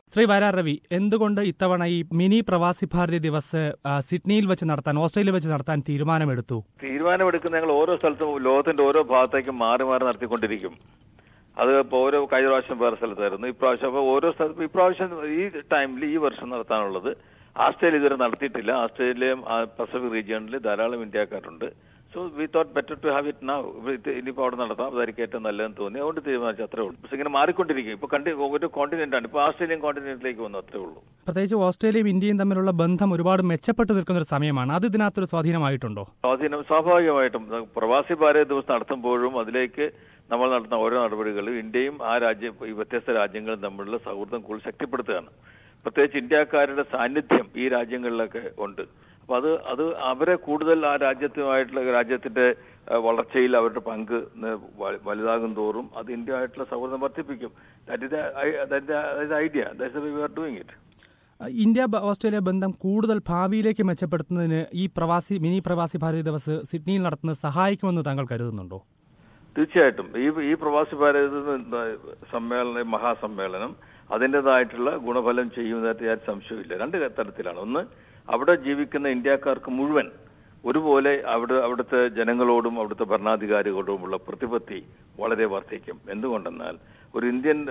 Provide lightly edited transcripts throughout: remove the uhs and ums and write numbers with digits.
ശ്രീ വയലാർ രവി, എന്തുകൊണ്ട് ഇത്തവണ ഈ മിനി പ്രവാസി ഭാരതി ദിവസ് സിഡ്നിയിൽ വെച്ച് നടത്താൻ, ഓസ്ട്രേലിയയിൽ വെച്ച് നടത്താൻ തീരുമാനമെടുത്തു? തീരുമാനമെടുക്കുന്ന ഞങ്ങൾ ഓരോ സ്ഥലത്തും ലോകത്തിന്റെ ഓരോ ഭാഗത്തേക്കും മാറി മാറി നടത്തിക്കൊണ്ടിരിക്കും. അത് ഇപ്പോൾ ഓരോ കഴിഞ്ഞ പ്രാവശ്യം വേറെ സ്ഥലത്തായിരുന്നു, ഇപ്രാവശ്യം അപ്പോൾ ഓരോ സ്ഥലത്തും ഇപ്രാവശ്യം ഈ ടൈമിൽ ഈ വർഷം നടത്താനുള്ളത് ആസ്ട്രേലിയ ഇതുവരെ നടത്തിയിട്ടില്ല. ആസ്ട്രേലിയ പസഫിക് റീജിയണിൽ ധാരാളം ഇന്ത്യക്കാരുണ്ട്. So we thought better to have it now. ഇനിയിപ്പോൾ അവിടെ നടത്താം, അതായിരിക്കും ഏറ്റവും നല്ലതെന്ന് തോന്നി, അതുകൊണ്ട് തീരുമാനിച്ചു. അത്രേ ഉള്ളൂ. പക്ഷെ ഇങ്ങനെ മാറിക്കൊണ്ടിരിക്കും. ഇപ്പൊ ഒരു കോണ്ടിനെന്റാണ്, ഇപ്പൊ ആസ്ട്രേലിയൻ കോണ്ടിനെന്റിലേക്ക് വന്നു, അത്രേ ഉള്ളൂ. പ്രത്യേകിച്ച് ഓസ്ട്രേലിയയും ഇന്ത്യയും തമ്മിലുള്ള ബന്ധം ഒരുപാട് മെച്ചപ്പെട്ടു നിൽക്കുന്ന ഒരു സമയമാണ്. അത് ഇതിനകത്തൊരു സ്വാധീനമായിട്ടുണ്ടോ? സ്വാധീനം സ്വാഭാവികമായിട്ടും. പ്രവാസി ഭാരത ദിവസം നടത്തുമ്പോഴും അതിലേക്ക് നമ്മൾ നടത്തുന്ന ഓരോ നടപടികളും ഇന്ത്യയും ഈ വ്യത്യസ്ത രാജ്യങ്ങളും തമ്മിലുള്ള സൗഹൃദം കൂടുതൽ ശക്തിപ്പെടുത്തുകയാണ്. പ്രത്യേകിച്ച് ഇന്ത്യക്കാരുടെ സാന്നിധ്യം ഈ രാജ്യങ്ങളിലൊക്കെ ഉണ്ട്. അപ്പൊ അത് അവരെ കൂടുതൽ ആ രാജ്യത്തിന്റെ വളർച്ചയിൽ അവരുടെ പങ്ക് വലുതാകും തോറും അത് ഇന്ത്യയായിട്ടുള്ള സൗഹൃദം വർദ്ധിപ്പിക്കും. Idea. We are doing it. India Australia ബന്ധം കൂടുതൽ ഭാവിയിലേക്ക് മെച്ചപ്പെടുത്തുന്നതിന് ഈ മിനി പ്രവാസി ഭാരതി ദിവസ് സിഡ്നിയിൽ നടത്തുന്നത് സഹായിക്കുമെന്ന് താങ്കൾ കരുതുന്നുണ്ടോ? തീർച്ചയായിട്ടും. ഈ പ്രവാസി ഭാരത മഹാസമ്മേളനം അതിൻ്റെതായിട്ടുള്ള ഗുണഫലം ചെയ്യുന്നതായിട്ട് യാതൊരു സംശയമില്ല. രണ്ട് തരത്തിലാണ്. ഒന്ന്, അവിടെ ജീവിക്കുന്ന ഇന്ത്യക്കാർക്ക് മുഴുവൻ ഒരുപോലെ അവിടുത്തെ ജനങ്ങളോടും അവിടുത്തെ ഭരണാധികാരികളോടുമുള്ള പ്രതിപത്തി വളരെ വർദ്ധിക്കും. എന്തുകൊണ്ടെന്നാൽ ഒരു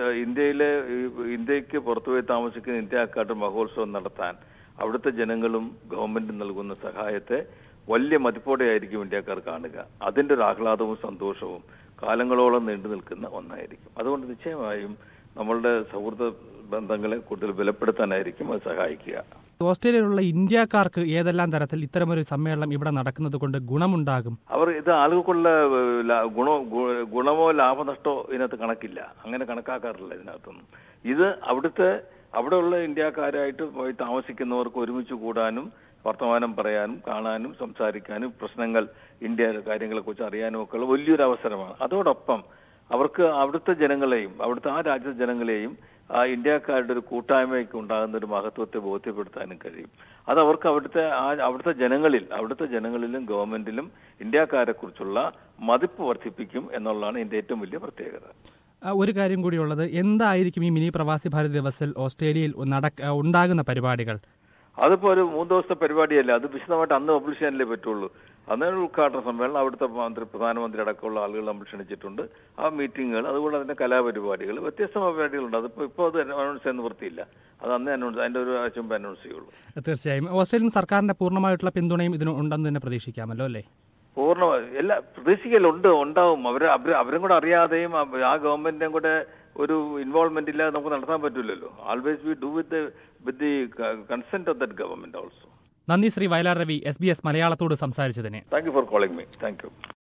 ഇന്ത്യക്ക് പുറത്തുപോയി താമസിക്കുന്ന ഇന്ത്യക്കാരുടെ മഹോത്സവം നടത്താൻ അവിടുത്തെ ജനങ്ങളും ഗവൺമെന്റും നൽകുന്ന സഹായത്തെ വലിയ മതിപ്പോടെയായിരിക്കും ഇന്ത്യക്കാർ കാണുക. അതിന്റെ ഒരു ആഹ്ലാദവും സന്തോഷവും കാലങ്ങളോളം നീണ്ടു നിൽക്കുന്ന ഒന്നായിരിക്കും. അതുകൊണ്ട് നിശ്ചയമായും നമ്മളുടെ സൗഹൃദ ബന്ധങ്ങളെ കൂടുതൽ ബലപ്പെടുത്താനായിരിക്കും അത് സഹായിക്കുക. ഓസ്ട്രേലിയയിലുള്ള ഇന്ത്യക്കാർക്ക് ഏതെല്ലാം തരത്തിൽ ഇത്തരമൊരു സമ്മേളനം ഇവിടെ നടക്കുന്നത് കൊണ്ട് ഗുണമുണ്ടാകും? ഇത് ആളുകൾക്കുള്ള ഗുണമോ ലാഭനഷ്ടോ ഇതിനകത്ത് കണക്കില്ല, അങ്ങനെ കണക്കാക്കാറില്ല ഇതിനകത്തൊന്നും. ഇത് അവിടെയുള്ള ഇന്ത്യക്കാരായിട്ട് പോയി താമസിക്കുന്നവർക്ക് ഒരുമിച്ച് കൂടാനും വർത്തമാനം പറയാനും കാണാനും സംസാരിക്കാനും ഇന്ത്യയുടെ കാര്യങ്ങളെക്കുറിച്ച് അറിയാനും ഒക്കെ ഉള്ള വലിയൊരു അവസരമാണ്. അതോടൊപ്പം അവർക്ക് അവിടുത്തെ ജനങ്ങളെയും ആ രാജ്യത്തെ ജനങ്ങളെയും ആ ഇന്ത്യക്കാരുടെ ഒരു കൂട്ടായ്മയ്ക്ക് ഉണ്ടാകുന്ന ഒരു മഹത്വത്തെ ബോധ്യപ്പെടുത്താനും കഴിയും. അത് അവർക്ക് അവിടുത്തെ ജനങ്ങളിലും ഗവൺമെന്റിലും ഇന്ത്യക്കാരെ കുറിച്ചുള്ള മതിപ്പ് വർദ്ധിപ്പിക്കും എന്നുള്ളതാണ് ഇതിന്റെ ഏറ്റവും വലിയ പ്രത്യേകത. ഒരു കാര്യം കൂടിയുള്ളത്, എന്തായിരിക്കും ഈ മിനി പ്രവാസി ഭാരതി ദിവസിൽ ഓസ്ട്രേലിയയിൽ ഉണ്ടാകുന്ന പരിപാടികൾ? അതിപ്പോ ഒരു 3 ദിവസത്തെ പരിപാടിയല്ല, അത് വിശദമായിട്ട് അന്ന് പബ്ലിഷ് ചെയ്യാനല്ലേ പറ്റുള്ളൂ. അന്ന് ഉദ്ഘാടന സമ്മേളനം, അവിടുത്തെ പ്രധാനമന്ത്രി അടക്കമുള്ള ആളുകൾ നമ്മൾ ക്ഷണിച്ചിട്ടുണ്ട്. ആ മീറ്റിങ്ങുകൾ, അതുപോലെ അതിന്റെ കലാപരിപാടികൾ, വ്യത്യസ്തമായ പരിപാടികളുണ്ട്. ഇപ്പോൾ അത് അനൗൺസ് ചെയ്യാൻ നിവൃത്തിയില്ല. അത് അന്നേ അതിന്റെ ഒരു ആഴ്ച മുമ്പ് അനൗൺസ് ചെയ്യുള്ളൂ. തീർച്ചയായും ഓസ്ട്രേലിയൻ സർക്കാരിന്റെ പൂർണ്ണമായിട്ടുള്ള പിന്തുണയും ഇതിന് ഉണ്ടെന്ന് തന്നെ പ്രതീക്ഷിക്കാമല്ലോ, അല്ലേ? ഉണ്ടാവും. അവരും കൂടെ അറിയാതെയും ആ ഗവൺമെന്റിനെയും കൂടെ ഒരു ഇൻവോൾവ്മെന്റ് ഇല്ലാതെ നമുക്ക് നടത്താൻ പറ്റില്ലല്ലോ. Always we do with the consent of that government also. നന്ദി ശ്രീ വയലാർ രവി, SBS മലയാളത്തോട് സംസാരിച്ചതിന്. Thank you for calling me. Thank U.